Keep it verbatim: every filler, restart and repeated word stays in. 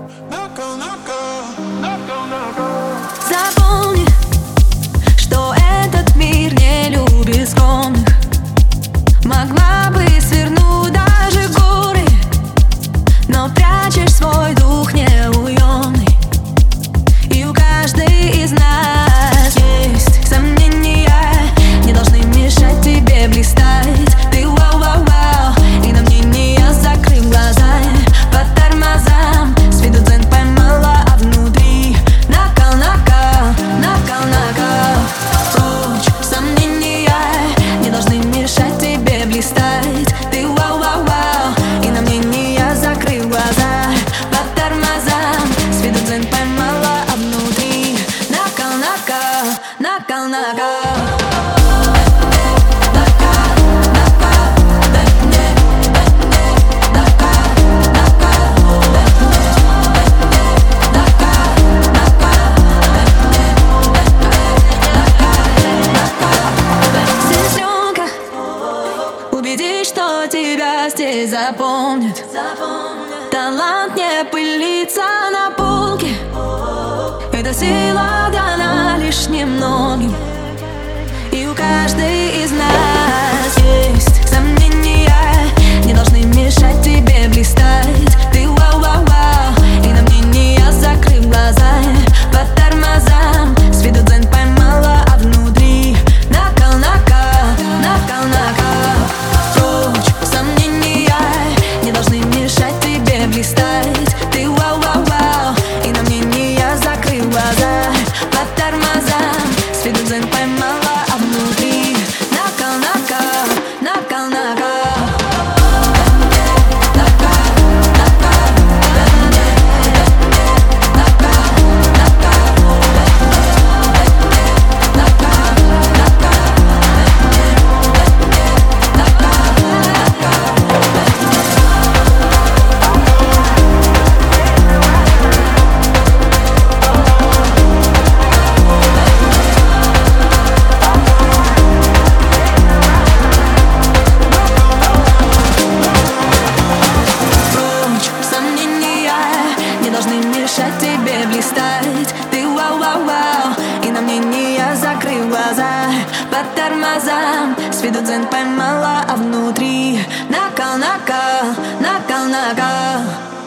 Запомни, что этот мир не любит скромных. Могла бы свернуть даже горы, но прячешь свой дух неуемный. И у каждой из нас есть сомнения, не должны мешать тебе блистать. Ты вау-вау-вау, и на мнение закрыв глаза. По тормозам с виду дзен поймала, а внутри накал, накал, накал, накал. Прочь сомнения, не должны мешать тебе блистать. Ты вау-вау-вау, и на мнение закрыв глаза. По тормозам с виду дзен поймала, а внутри накал, накал, накал, накал. Убедись, что тебя здесь запомнят. Талант не пылится на полке. Эта сила дана лишь немногим. И у каждой из нас есть сомнения, не должны мешать тебе блистать. Ты вау-вау-вау, и на мнение закрыв глаза. По тормозам с виду дзен поймала, а внутри накал, накал, накал, накал. Прочь сомнения, не должны мешать тебе блистать. Ты вау-вау-вау, и на мнение закрыв глаза. По тормозам с виду дзен поймала, а внутри накал, накал, накал, накал. Мешать тебе блистать. Ты вау-вау-вау, и на мнение закрыв глаза. По тормозам с виду дзен поймала, а внутри накал, накал, накал, накал.